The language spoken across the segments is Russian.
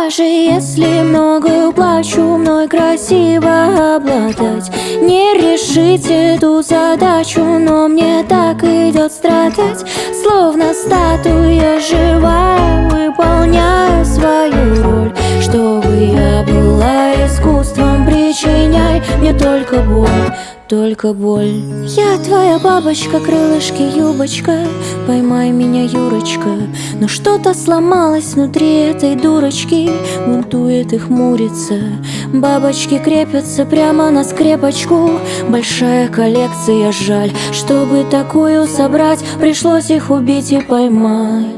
Даже если многое плачу, мной красиво обладать. Не решить эту задачу, но мне так идет страдать. Словно статуя живая, выполняю свою роль. Чтобы я была искусством, причиняй мне только боль. Только боль. Я твоя бабочка, крылышки, юбочка. Поймай меня, Юрочка. Но что-то сломалось внутри этой дурочки. Бунтует и хмурится. Бабочки крепятся прямо на скрепочку. Большая коллекция, жаль. Чтобы такую собрать, пришлось их убить и поймать.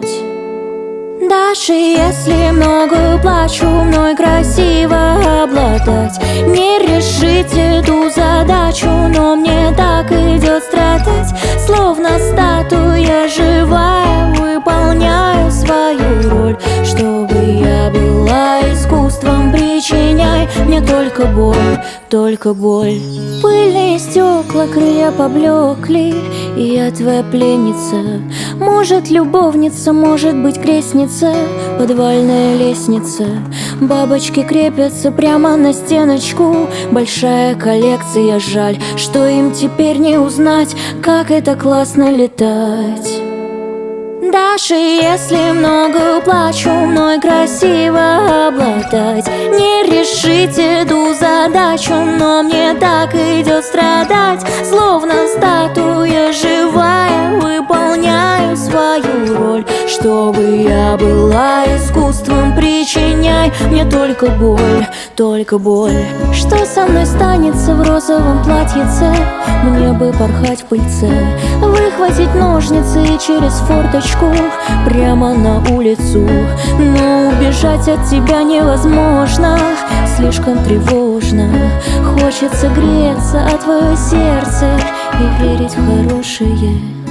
Даже если многое плачу, мной красиво обладать. Не решить эту задачу, но мне так идет страдать. Словно статуя живая, выполняю свою роль. Чтобы я была искусством, причиняй мне только боль. Только боль. Пыльные стекла, крылья поблекли, и я твоя пленница. Может, любовница, может быть, крестница. Подвальная лестница. Бабочки крепятся прямо на стеночку. Большая коллекция, жаль, что им теперь не узнать, как это классно летать. Даже если много плачу, мной красиво обладать. Не решить эту задачу, но мне так идет страдать. Словно статуя живая, выполняю свою роль. Чтобы я была искусством, причиняй мне только боль. Только боль. Что со мной станется в розовом платьице? Мне бы порхать в пыльце, выхватить ножницы и через форточку прямо на улицу. Но убежать от тебя невозможно, слишком тревожно. Хочется греться о твое сердце и верить в хорошее.